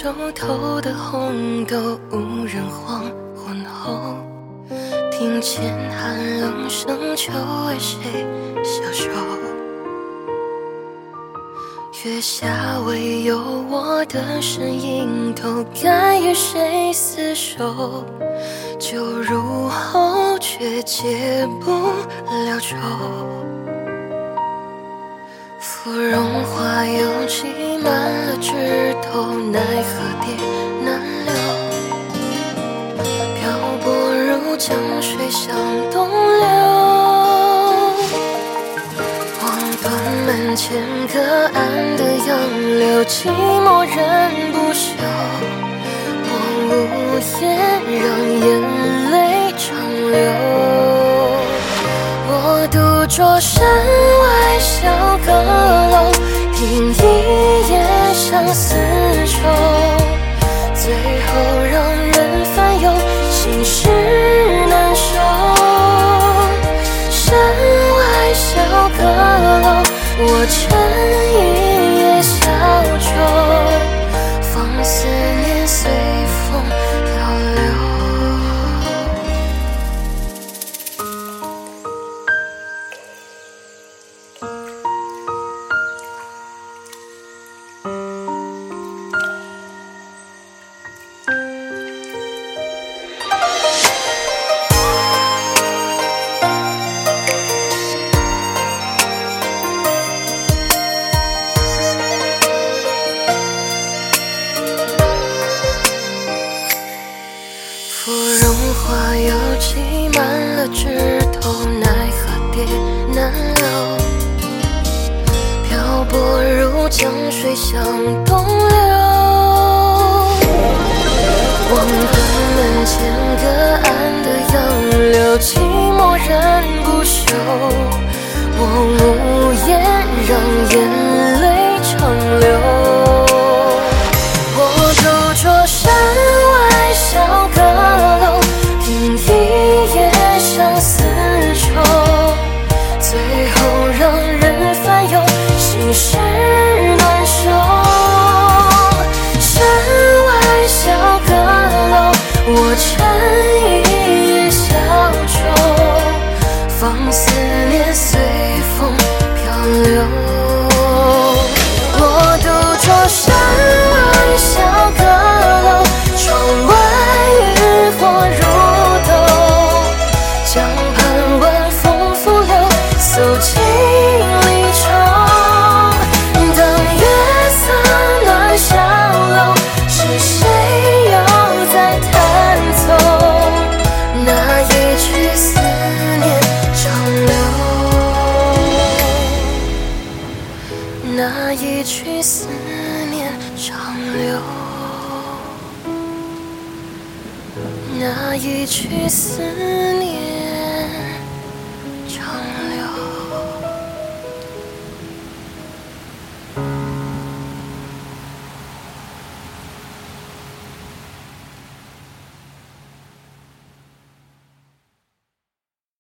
熟透的红豆，无人黄昏后，听见寒冷声求为谁消瘦。月下唯有我的身影，都该与谁厮守？酒入喉，却解不了愁。芙蓉花又挤满了枝头，奈何蝶难留。漂泊如江水向东流，望断门前隔岸的杨柳，寂寞人不休。我无言，让眼泪长流。我独坐山外小阁楼，听一夜相思愁，最后让人烦忧，心事难收。山外小阁楼，我撑一夜小舟，放思念随风漂流。芙蓉花又挤满了枝头，奈何蝶难留。漂泊如江水向东流，望断门前隔岸的杨柳，寂寞人不休。我无言，让眼泪长流。我独坐山外小阁楼，听一夜相思愁，最后让人烦忧，心事难收。山外小阁楼，我撑一夜小舟，放思念随风漂流。我独坐山外小阁楼，窗外渔火如豆，江畔晚风拂柳，诉尽离愁。当月色暖小楼，是谁又在弹奏那一曲思念长流？那一曲思念长流，那一曲思念。